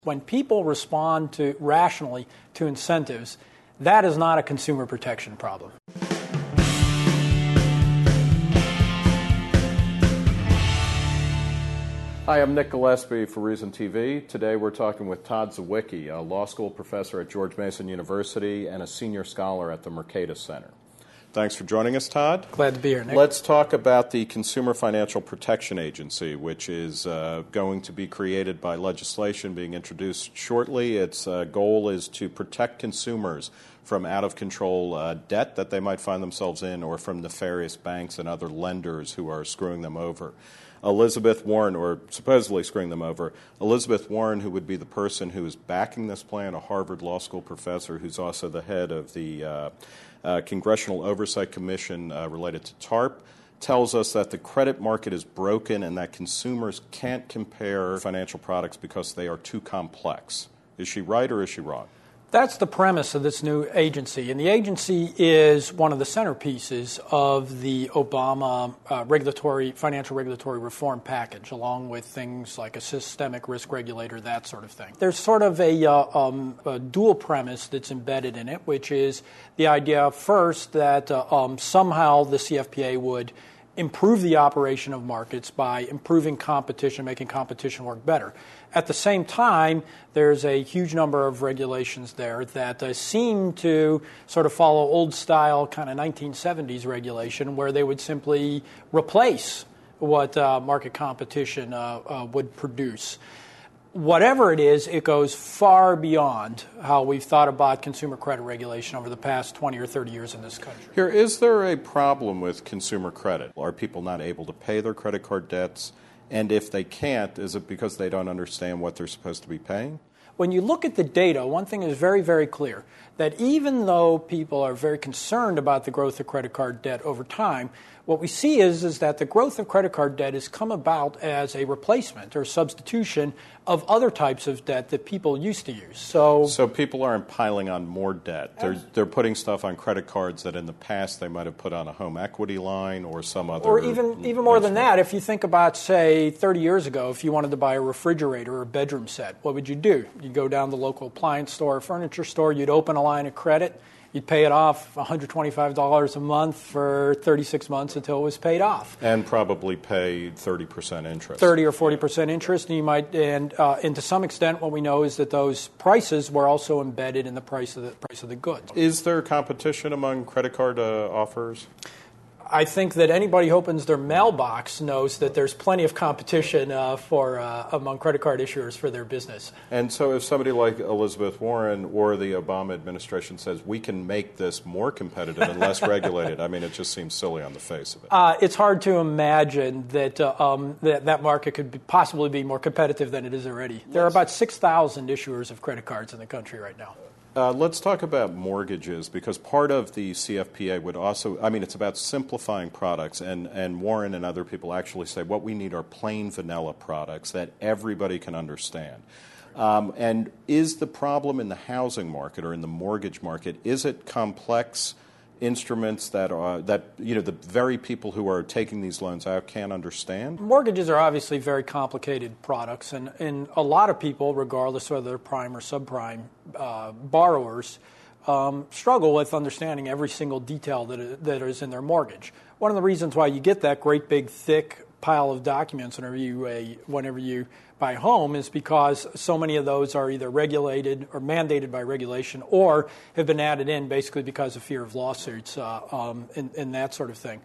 When people respond rationally to incentives, that is not a consumer protection problem. Hi, I'm Nick Gillespie for Reason TV. Today we're talking with Todd Zywicki, a law school professor at George Mason University and a senior scholar at the Mercatus Center. Thanks for joining us, Todd. Glad to be here, Nick. Let's talk about the Consumer Financial Protection Agency, which is going to be created by legislation being introduced shortly. Its goal is to protect consumers from out-of-control debt that they might find themselves in or from nefarious banks and other lenders who are screwing them over. Elizabeth Warren, or supposedly screwing them over, Elizabeth Warren, who would be the person who is backing this plan, a Harvard Law School professor who's also the head of the Congressional Oversight Commission related to TARP, tells us that the credit market is broken and that consumers can't compare financial products because they are too complex. Is she right or is she wrong? That's the premise of this new agency, and the agency is one of the centerpieces of the Obama financial regulatory reform package, along with things like a systemic risk regulator, that sort of thing. There's sort of a dual premise that's embedded in it, which is the idea, first, that somehow the CFPA would improve the operation of markets by improving competition, making competition work better. At the same time, there's a huge number of regulations there that seem to sort of follow old-style kind of 1970s regulation where they would simply replace what market competition would produce. Whatever it is, it goes far beyond how we've thought about consumer credit regulation over the past 20 or 30 years in this country. Is there a problem with consumer credit? Are people not able to pay their credit card debts? And if they can't, is it because they don't understand what they're supposed to be paying? When you look at the data, one thing is very, very clear, that even though people are very concerned about the growth of credit card debt over time, what we see is that the growth of credit card debt has come about as a replacement or substitution of other types of debt that people used to use. So people aren't piling on more debt. They're putting stuff on credit cards that in the past they might have put on a home equity line or some other. Or even more than that, if you think about, say, 30 years ago, if you wanted to buy a refrigerator or a bedroom set, what would you do? You'd go down to the local appliance store or furniture store, you'd open a line of credit, you'd pay it off $125 a month for 36 months until it was paid off. And probably pay 30% interest. 30 or 40% interest. And to some extent, what we know is that those prices were also embedded in the price of the goods. Is there competition among credit card offers? I think that anybody who opens their mailbox knows that there's plenty of competition among credit card issuers for their business. And so if somebody like Elizabeth Warren or the Obama administration says we can make this more competitive and less regulated, I mean, it just seems silly on the face of it. It's hard to imagine that that market could possibly be more competitive than it is already. There are about 6,000 issuers of credit cards in the country right now. Let's talk about mortgages, because part of the CFPA would also, it's about simplifying products, and Warren and other people actually say what we need are plain vanilla products that everybody can understand. And is the problem in the housing market or in the mortgage market, is it complex instruments that the very people who are taking these loans out can't understand? Mortgages are obviously very complicated products, and a lot of people, regardless whether they're prime or subprime borrowers, struggle with understanding every single detail that is in their mortgage. One of the reasons why you get that great big thick pile of documents whenever you buy a home is because so many of those are either regulated or mandated by regulation or have been added in basically because of fear of lawsuits and that sort of thing.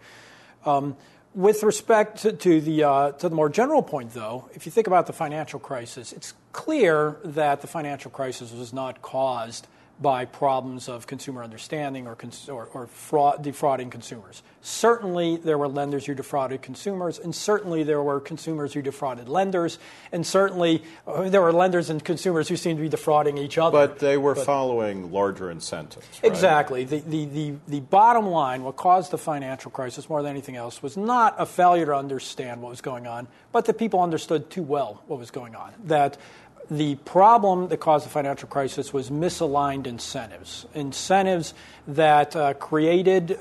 With respect to the more general point, though, if you think about the financial crisis, it's clear that the financial crisis was not caused by problems of consumer understanding or defrauding consumers. Certainly, there were lenders who defrauded consumers, and certainly there were consumers who defrauded lenders, and certainly there were lenders and consumers who seemed to be defrauding each other. But they were following larger incentives, right? Exactly. The bottom line, what caused the financial crisis more than anything else, was not a failure to understand what was going on, but that people understood too well what was going on. That the problem that caused the financial crisis was misaligned incentives that created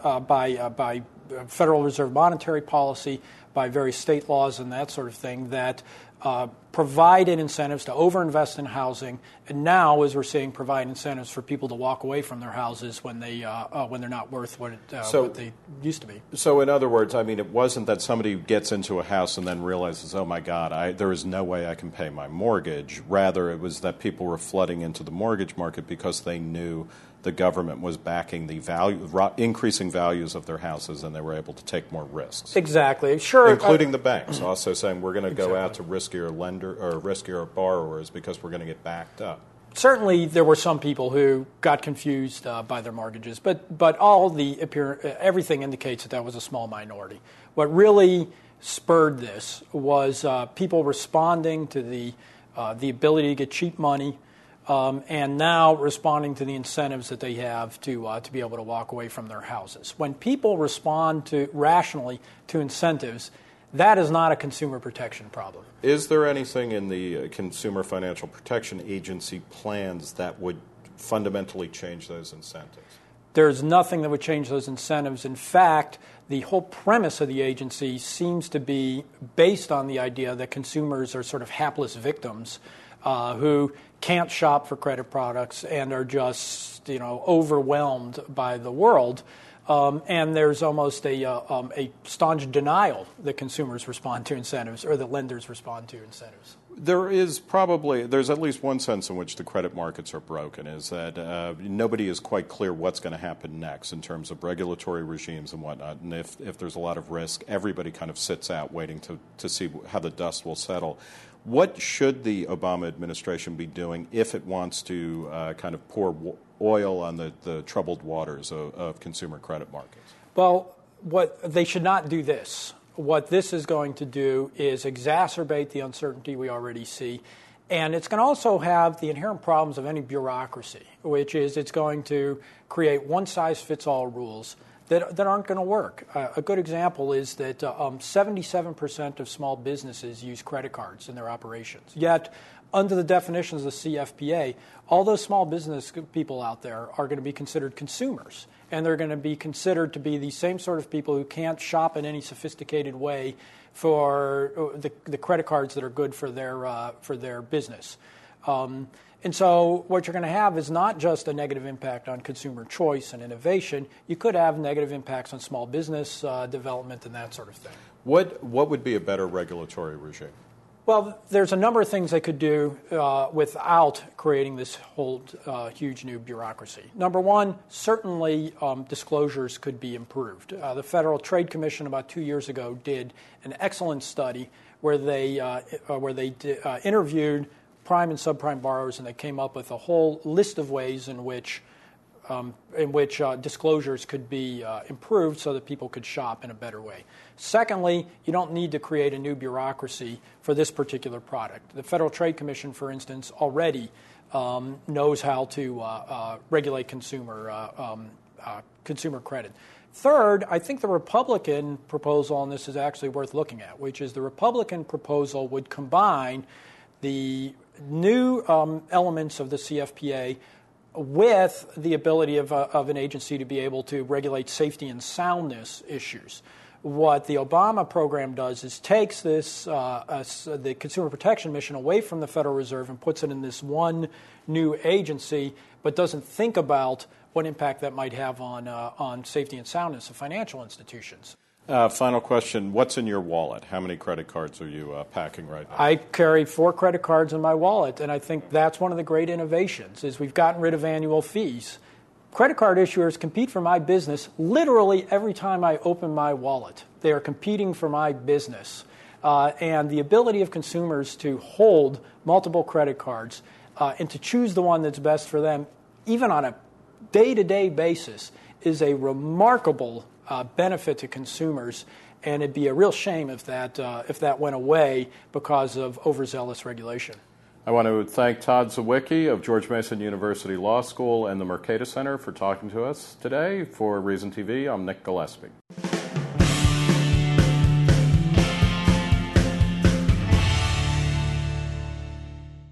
by Federal Reserve monetary policy, by various state laws and that sort of thing, that provided incentives to overinvest in housing, and now, as we're seeing, provide incentives for people to walk away from their houses when they're not worth what they used to be. So, in other words, I mean, it wasn't that somebody gets into a house and then realizes, oh my God, there is no way I can pay my mortgage. Rather, it was that people were flooding into the mortgage market because they knew the government was backing the increasing values of their houses, and they were able to take more risks. Exactly, sure. Including the banks also saying we're going to go out to riskier borrowers because we're going to get backed up. Certainly, there were some people who got confused by their mortgages, but everything indicates that was a small minority. What really spurred this was people responding to the ability to get cheap money. And now responding to the incentives that they have to be able to walk away from their houses. When people respond rationally to incentives, that is not a consumer protection problem. Is there anything in the Consumer Financial Protection Agency plans that would fundamentally change those incentives? There's nothing that would change those incentives. In fact, the whole premise of the agency seems to be based on the idea that consumers are sort of hapless victims who can't shop for credit products and are just overwhelmed by the world, and there's almost a staunch denial that consumers respond to incentives or that lenders respond to incentives. There's at least one sense in which the credit markets are broken, is that nobody is quite clear what's going to happen next in terms of regulatory regimes and whatnot. And if there's a lot of risk, everybody kind of sits out waiting to see how the dust will settle. What should the Obama administration be doing if it wants to kind of pour oil on the troubled waters of consumer credit markets? Well, they should not do this. What this is going to do is exacerbate the uncertainty we already see, and it's going to also have the inherent problems of any bureaucracy, which is it's going to create one-size-fits-all rules that aren't going to work. A good example is that 77% of small businesses use credit cards in their operations. Yet, under the definitions of the CFPA, all those small business people out there are going to be considered consumers, and they're going to be considered to be the same sort of people who can't shop in any sophisticated way for the credit cards that are good for their business. And so what you're going to have is not just a negative impact on consumer choice and innovation. You could have negative impacts on small business development and that sort of thing. What would be a better regulatory regime? Well, there's a number of things they could do without creating this whole huge new bureaucracy. Number one, certainly disclosures could be improved. The Federal Trade Commission about 2 years ago did an excellent study where they interviewed prime and subprime borrowers, and they came up with a whole list of ways in which disclosures could be improved so that people could shop in a better way. Secondly, you don't need to create a new bureaucracy for this particular product. The Federal Trade Commission, for instance, already knows how to regulate consumer credit. Third, I think the Republican proposal on this is actually worth looking at, which is the Republican proposal would combine the new elements of the CFPA with the ability of an agency to be able to regulate safety and soundness issues. What the Obama program does is takes the Consumer Protection Mission away from the Federal Reserve and puts it in this one new agency, but doesn't think about what impact that might have on safety and soundness of financial institutions. Final question. What's in your wallet? How many credit cards are you packing right now? I carry 4 credit cards in my wallet, and I think that's one of the great innovations is we've gotten rid of annual fees. Credit card issuers compete for my business literally every time I open my wallet. They are competing for my business. And the ability of consumers to hold multiple credit cards and to choose the one that's best for them, even on a day-to-day basis, is a remarkable benefit to consumers, and it'd be a real shame if that went away because of overzealous regulation. I want to thank Todd Zywicki of George Mason University Law School and the Mercatus Center for talking to us today. For Reason TV, I'm Nick Gillespie.